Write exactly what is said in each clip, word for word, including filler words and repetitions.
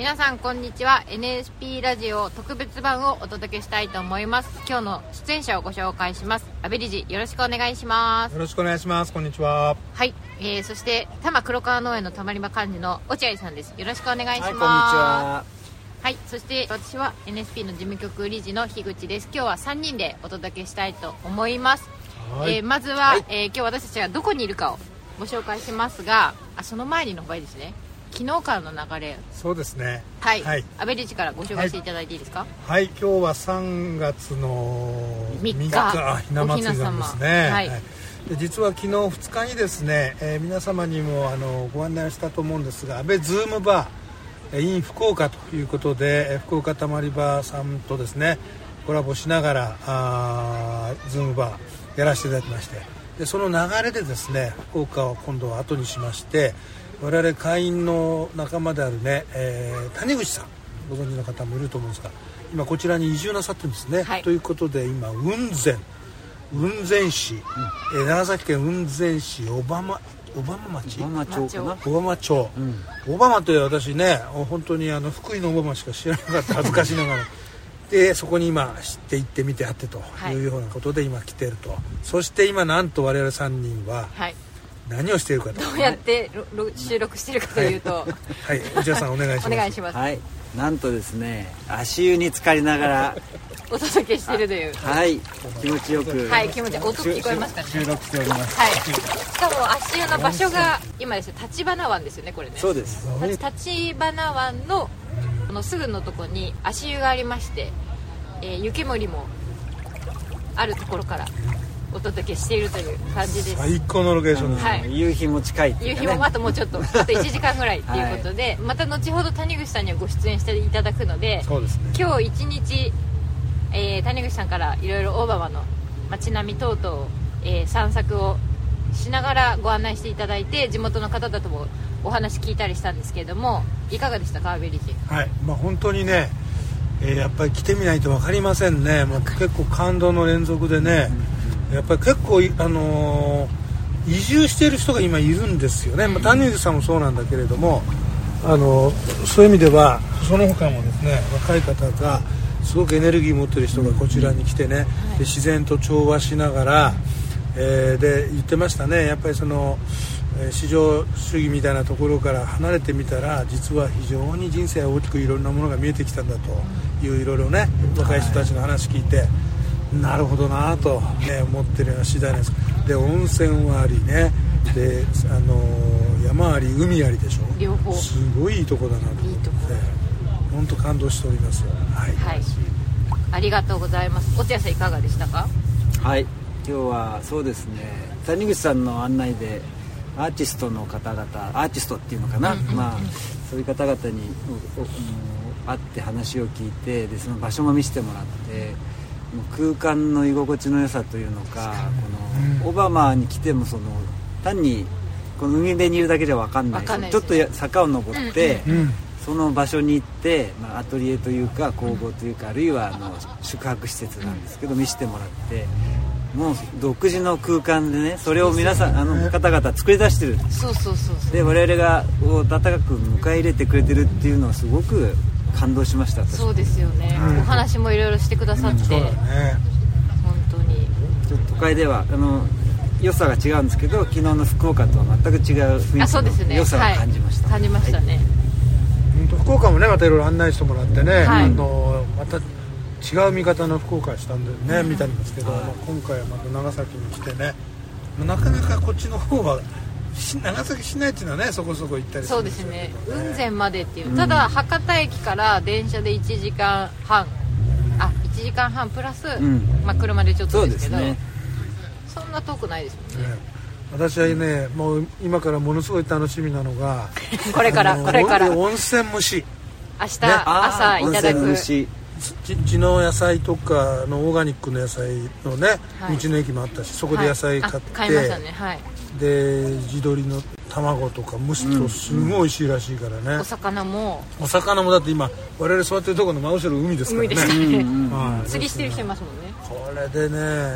皆さんこんにちは。 エヌエスピー ラジオ特別版をお届けしたいと思います。今日の出演者をご紹介します。阿部理事、よろしくお願いします。 よろしくお願いします。こんにちは。 はい、えー、そして多摩黒川農園のたまり場幹事の落合さんです。よろしくお願いします。 はい、こんにちは。 はい、そして私は エヌエスピー の事務局理事の樋口です。今日はさんにんでお届けしたいと思います。はい、えー、まずは、はい、えー、今日私たちがどこにいるかをご紹介しますが、あその前にの方がいいですね。昨日からの流れ。 そうですね。 はい。はい、阿部理事からご紹介していただいていいですか。 はい。はい、今日はさんがつのみっか、みっかひな祭りなんですね。はい。はい、で実は昨日ふつかにですね、えー、皆様にもあのご案内したと思うんですが、阿部ズームバー in 福岡ということで、福岡たまり場さんとですねコラボしながらあズームバーやらせていただきまして、でその流れでですね福岡を今度は後にしまして、我々会員の仲間であるね、えー、谷口さんご存知の方もいると思うんですが、今こちらに移住なさってるんですね。はい、ということで今雲仙雲仙市、うんえー、長崎県雲仙市小浜小浜町小浜町かな小浜町、うん、小浜という私ね本当にあの福井の小浜しか知らなかった恥ずかしながらでそこに今知って行ってみてあってというようなことで今来ていると、はい、そして今なんと我々さんにんは、はい何をしているかと、 どうやって収録しているかというと、 はい、はい、内田さんお願いします。 お願いします。 はい、なんとですね、足湯に浸かりながらお届けしているという、 はい、気持ちよく、 はい、気持ちよく音聞こえますかね。 収録しております。 はい。しかも足湯の場所が今ですね、立花湾ですよね、これね。 そうです。 立花湾のこのすぐのところに足湯がありまして、えー、湯煙もあるところからお届けしているという感じです。 最高のロケーションです、 はい、 夕日も近いっていうか、ね、 夕日もあともうちょっとあといちじかんぐらいっていうことで、はい、また後ほど谷口さんにはご出演していただくので、 そうですね、 今日一日、えー、谷口さんからいろいろ大浜の街並み等々を、えー、散策をしながらご案内していただいて、地元の方々ともお話聞いたりしたんですけれども、いかがでしたか、阿部理事。 はい、まあ、本当にね、えー、やっぱり来てみないと分かりませんね。もう結構感動の連続でね、やっぱり結構、あのー、移住している人が今いるんですよね。まあ、谷口さんもそうなんだけれども、あのー、そういう意味ではその他もですね、若い方がすごくエネルギーを持っている人がこちらに来てね、で自然と調和しながら、えー、で言ってましたね。やっぱりその、えー、市場主義みたいなところから離れてみたら、実は非常に人生は大きくいろんなものが見えてきたんだという、いろいろね若い人たちの話聞いて、なるほどなと、ね、思ってるような次第なんです。で温泉はありね、で、あのー、山あり海ありでしょ。 両方すごいいいとこだなと思って、いいとこ、本当感動しております。はい、 はい、ありがとうございます。落合さんいかがでしたか。 はい、今日はそうですね、谷口さんの案内でアーティストの方々、アーティストっていうのかな、うんうんうん、まあそういう方々に会って話を聞いて、でその場所も見せてもらって、空間の居心地の良さというのか、このオバマに来てもその単にこの海辺にいるだけじゃ分かんない、かんないちょっと坂を登って、うんうん、その場所に行って、まあ、アトリエというか工房というか、あるいはあの宿泊施設なんですけど見せてもらって、もう独自の空間でね、それを皆さんあの方々作り出してる。 そうそうそうそう。 で我々が温かく迎え入れてくれてるっていうのはすごく感動しました。 そうですよね、うん、お話もいろいろしてくださって、うん、そうだね、本当にちょっと都会ではあの良さが違うんですけど、昨日の福岡とは全く違う雰囲気の良さを感じました。 はい、感じましたね、 はい、福岡もねまたいろいろ案内してもらってね、はい、あのまた違う見方の福岡したんでね、うん、見たんですけど、はい、まあ、今回はまた長崎に来てね、なかなかこっちの方は長崎市内っていうのはねそこそこ行ったりするんですよね。 そうですね、雲仙までっていう、うん、ただ博多駅から電車でいちじかんはん、あいちじかんはんプラス、うん、まあ、車でちょっとですけど、 そうですね、そんな遠くないですもんね。ね、 私はねもう今からものすごい楽しみなのがこれからこれから温泉蒸し、 明日、ね、朝いただく地の野菜とかのオーガニックの野菜のね、はい、道の駅もあったし、そこで野菜買って、 はい、買いましたね、はい、 で地鶏の卵とか蒸すとすごい美味しいらしいからね、うん、 お魚もお魚もだって今我々座ってるところの真後ろ海ですからね、 海ですね、はい、釣りしてる人いますもんね。 これでね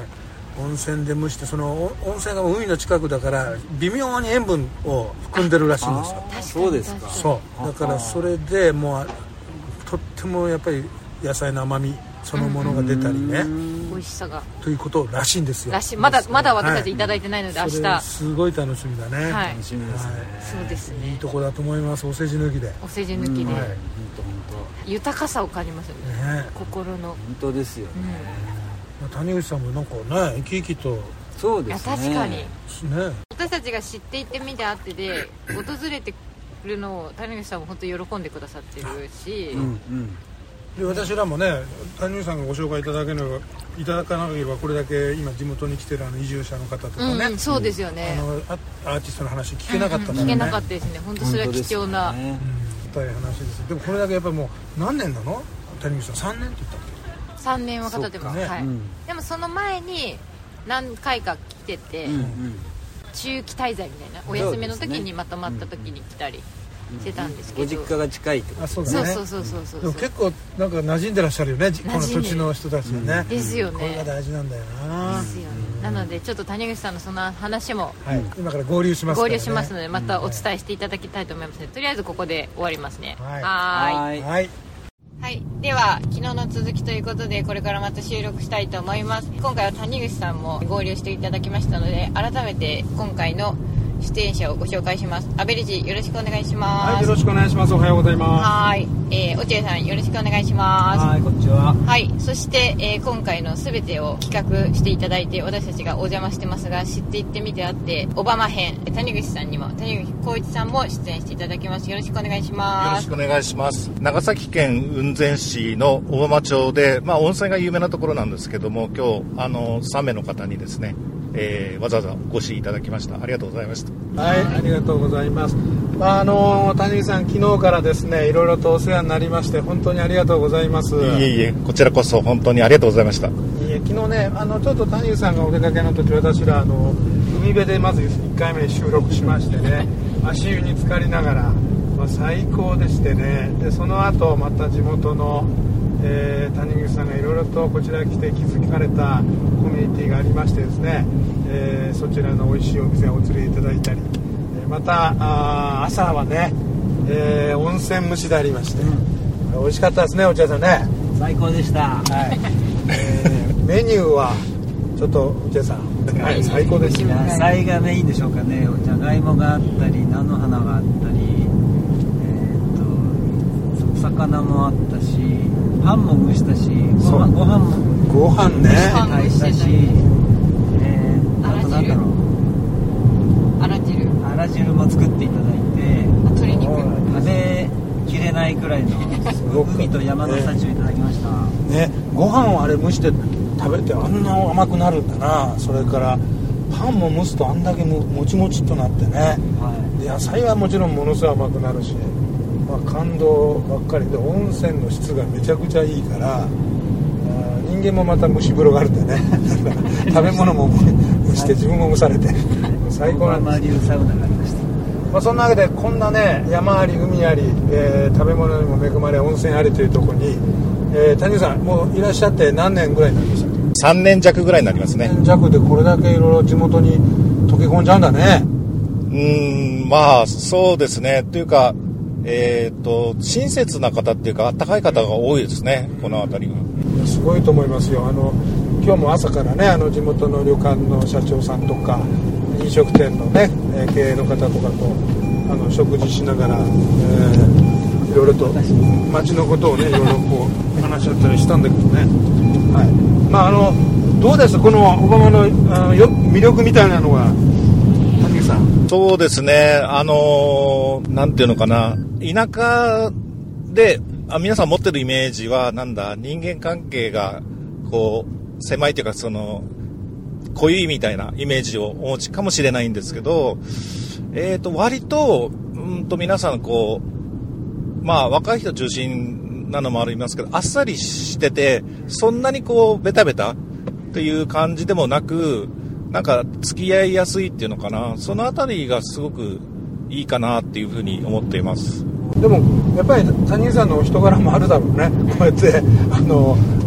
温泉で蒸して、その温泉が海の近くだから微妙に塩分を含んでるらしいんですよ。 そうですか。 そうだからそれでもうとってもやっぱり野菜の甘みそのものが出たりね、 美味しさがということらしいんですよ。 らしい。まだまだ私たちいただいてないので、はい、明日すごい楽しみだね。 はい、 楽しみですね、はい、 そうですね。 いいとこだと思います。お世辞抜きでお世辞抜きで、 はい、 豊かさを感じますよね、ね、心の。 本当ですよね、 うん、谷口さんもなんかね生き生きと。 そうですね。 確かに、ね、私たちが知っていってみてあってで訪れてるのを谷口さんも本当に喜んでくださってるし、うんうん、 で私らもね谷口さんがご紹介いただければいただかなければこれだけ今地元に来てるあの移住者の方とかね、 うんうん、そうですよね、 あのアーティストの話聞けなかったからね、 うんうん、聞けなかったですね。本当それは貴重な、ね、 うん、深い話です。でもこれだけやっぱりもう何年なの谷口さんさんねんって言ったっけ。 さんねんは経ってます、ね、はい、うん、でもその前に何回か来てて、うんうん、中期滞在みたいなお休みの時にまとまった時に来たりしてたんですけど、 ご実家が近いってこと。 あ、そうだね。 そうそうそうそう。 でも結構なんか馴染んでらっしゃるよね、この土地の人たちがね、うん、 ですよね。 これが大事なんだよな。 ですよね。なのでちょっと谷口さんのその話も、 はい、今から合流しますからね。 合流しますのでまたお伝えしていただきたいと思いますので、とりあえずここで終わりますね。 はい。 はい。 はい。 はい、では昨日の続きということでこれからまた収録したいと思います。今回は谷口さんも合流していただきましたので改めて今回の出演者をご紹介します。安倍理事よろしくお願いします。 はい、よろしくお願いします。おはようございます。 はい、えー、落合さんよろしくお願いします。 はい、こんにちは。 はい、そして、えー、今回のすべてを企画していただいて私たちがお邪魔してますが知っていってみてあってオバマ編谷口さんにも谷口浩一さんも出演していただきます。よろしくお願いします。 よろしくお願いします。長崎県雲仙市の小浜町で、まあ、温泉が有名なところなんですけども今日あのさん名の方にですねえー、わざわざお越しいただきました。ありがとうございました。 はい、ありがとうございます。まあ、あの谷口さん昨日からですねいろいろとお世話になりまして本当にありがとうございます。 いえいえこちらこそ本当にありがとうございました。いえ昨日ねあのちょっと谷口さんがお出かけの時私らあの海辺でまずいっかいめ収録しましてね足湯に浸かりながら、まあ、最高でしてねでその後また地元のえー、谷口さんがいろいろとこちらに来て築かれたコミュニティがありましてですね、えー、そちらの美味しいお店をお連れいただいたり、えー、またあ朝はね、えー、温泉蒸しでありまして、うん、美味しかったですね。落合さんね最高でした、 はいえー、メニューはちょっと落合さん、はい、最高でした。 野菜がメインでしょうかね。じゃがいもがあったり菜の花があったり、えー、とお魚もあったしパンも蒸したし、ご飯ご飯もご飯ね炊いたし、えー、あとなんだろう、 あら汁あら汁も作っていただいて、 鶏肉食べきれないくらいの海と山の幸をいただきました。 ね、ねご飯をあれ蒸して食べてあんな甘くなるんだな。それからパンも蒸すとあんだけももちもちっとなってね、はい、で野菜はもちろんものすごい甘くなるし。まあ、感動ばっかりで温泉の質がめちゃくちゃいいから人間もまた蒸し風呂があるんでね食べ物も蒸して自分も蒸されて最高なんです。 流サウナがありました。 まあ、そんなわけでこんなね山あり海あり、えー、食べ物にも恵まれ温泉ありというところに、えー、谷口さんもういらっしゃって何年ぐらいになりましたか。 さんねん弱ぐらいになりますね。 さんねん弱でこれだけいろいろ地元に溶け込んじゃうんだね。 うーんまあそうですねというかえー、と親切な方っていうかあったかい方が多いですねこの辺りが。 すごいと思いますよ。あの今日も朝からねあの地元の旅館の社長さんとか飲食店のね経営の方とかとあの食事しながら、えー、いろいろと街のことをねいろいろこう話し合ったりしたんだけどね、はいまあ、あのどうですこの小浜の、あのよ魅力みたいなのは谷口さん。 そうですねあのー、なんていうのかな田舎であ皆さん持ってるイメージはなんだ人間関係がこう狭いというかその濃いみたいなイメージをお持ちかもしれないんですけど、えーと割とうんと皆さんこうまあ若い人中心なのもありますけどあっさりしててそんなにこうベタベタっていう感じでもなくなんか付き合いやすいっていうのかなそのあたりがすごくいいかなっていうふうに思っています。 でもやっぱり谷口さんのお人柄もあるだろうね。こうやってあのにね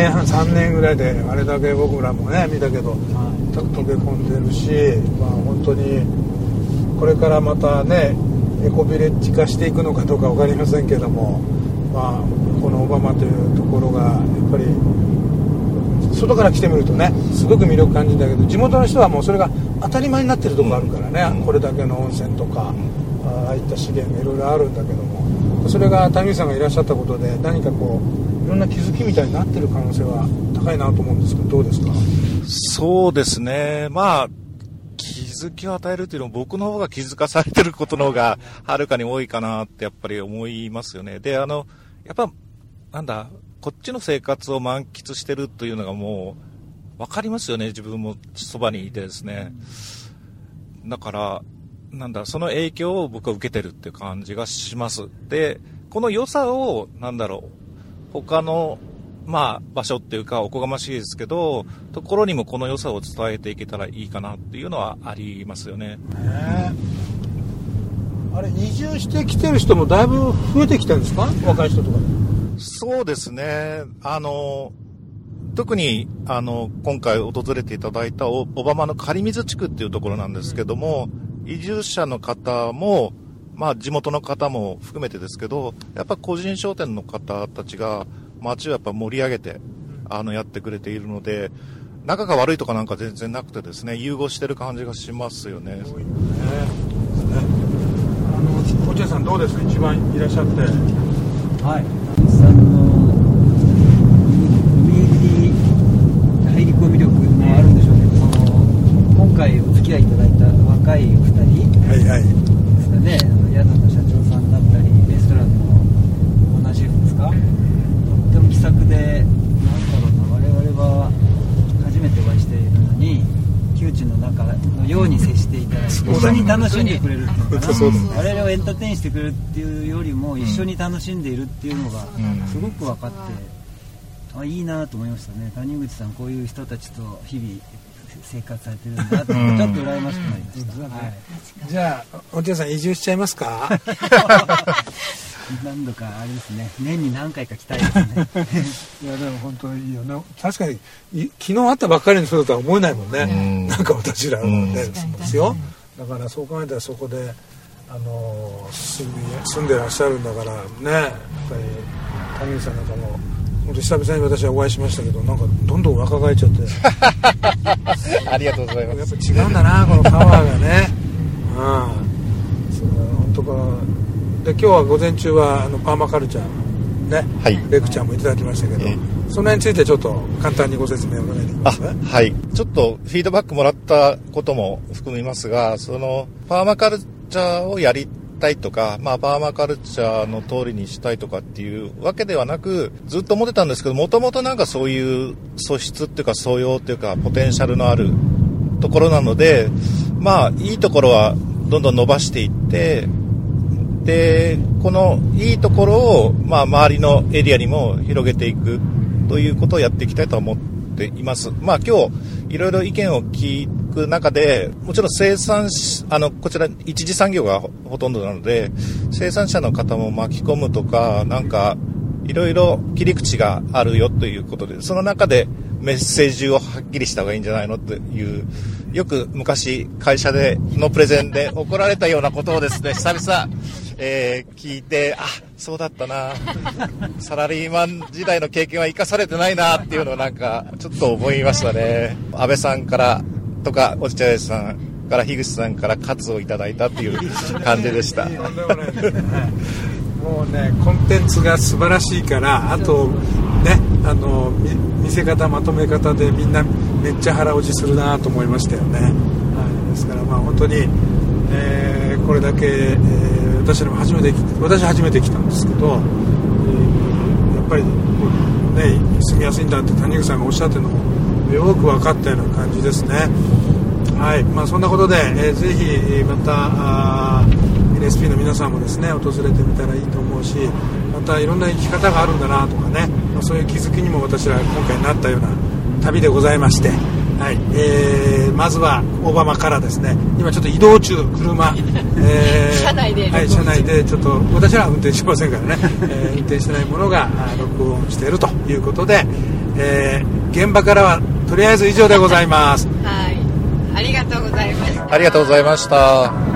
ねんはんさんねんぐらいであれだけ僕らもね見たけど、はい、溶け込んでるし、まあ、本当にこれからまたねエコビレッジ化していくのかどうか分かりませんけども、まあ、この小浜というところがやっぱり外から来てみるとねすごく魅力感じるんだけど、地元の人はもうそれが当たり前になってるところあるからね、うん、これだけの温泉とか、うん、ああいった資源がいろいろあるんだけども、それが谷口さんがいらっしゃったことで何かこういろんな気づきみたいになってる可能性は高いなと思うんですけど、どうですか？ そうですね、まあ気づきを与えるというのも僕の方が気づかされてることの方がはるかに多いかなってやっぱり思いますよね。で、あのやっぱなんだこっちの生活を満喫してるというのがもう分かりますよね。自分もそばにいてですね、だからなんだその影響を僕は受けてるっていう感じがします。で、この良さをなんだろう他のまあ場所っていうかおこがましいですけどところにもこの良さを伝えていけたらいいかなっていうのはありますよね。 ねあれ移住してきてる人もだいぶ増えてきてるんですか？若い人とかで。 そうですね、あの特にあの今回訪れていただいた小浜の狩水地区っていうところなんですけども、移住者の方もまあ地元の方も含めてですけど、やっぱ個人商店の方たちが街をやっぱ盛り上げてあのやってくれているので、仲が悪いとかなんか全然なくてですね、融合してる感じがしますよね。 そういうね。あの落合さんどうですか？一番いらっしゃって。 はい。さんの海入り込み力もあるんでしょうけど、その今回お付き合いいただいた若いお二人、はいはい、ですかね、宿の社長さんだったりレストランのオーナーシェフですか、とっても気さくで、なんだろうな、我々は初めてお会いしているのに窮地の中のように接していただいて、一緒に楽しんでくれるっていうのかな、我々をエンターテインしてくれるっていうよりも一緒に楽しんでいるっていうのがすごく分かって、あ、いいなと思いましたね。谷口さんこういう人たちと日々生活されてるんだってちょっと羨ましくなりました、はい、 じゃあ落合さん移住しちゃいますか？ 何度かあれですね、年に何回か来たいですね。 いやでも本当にいいよね。確かに昨日会ったばっかりの人だとは思えないもんね、んなんか私らねですよ。だからそう考えたらそこであの住んで、住んでらっしゃるんだからね、やっぱり谷口さんなんかも本当久々に私はお会いしましたけど、なんかどんどん若返っちゃってありがとうございます。 やっぱ違うんだなこのパワーがね。うん、そう本当か。で今日は午前中はあのパーマカルチャーね、はい、レクチャーもいただきましたけど、えー、その辺についてちょっと簡単にご説明をお願いできますか？ はい、ちょっとフィードバックもらったことも含みますが、そのパーマカルチャーをやりたいとか、まあ、パーマカルチャーの通りにしたいとかっていうわけではなく、ずっと思ってたんですけど、もともとなんかそういう素質っていうか素養っていうかポテンシャルのあるところなので、まあいいところはどんどん伸ばしていって、でこのいいところを、まあ、周りのエリアにも広げていくということをやっていきたいと思っています。まあ今日いろいろ意見を聞く中で、もちろん生産あのこちら一次産業が ほ, ほとんどなので、生産者の方も巻き込むとか、なんかいろいろ切り口があるよということで、その中でメッセージをはっきりした方がいいんじゃないのという、よく昔会社でのプレゼンで怒られたようなことをですね、久々えー、聞いて、あ、そうだったな、サラリーマン時代の経験は生かされてないなっていうのをなんかちょっと思いましたね。安倍さんからとか落合さんから樋口さんから喝をいただいたっていう感じでした。もうね、コンテンツが素晴らしいから、あとね、あの見せ方まとめ方でみんなめっちゃ腹落ちするなと思いましたよね。はい、ですからまあ本当に、えー、これだけ、えー私も初めて私初めて来たんですけど、えー、やっぱりね住みやすいんだって谷口さんがおっしゃってるのもよく分かったような感じですね。はい、まあそんなことで、えー、ぜひまた エヌエスピー の皆さんもですね訪れてみたらいいと思うし、またいろんな生き方があるんだなとかね、まあ、そういう気づきにも私は今回なったような旅でございまして、はい、えー、まずは小浜からですね、今ちょっと移動中車、 えー、車内で、 はい、車内でちょっと私は運転しませんからね、えー、運転してないものが録音しているということで、ええー、現場からはとりあえず以上でございます。 はい、ありがとうございました。 ありがとうございました。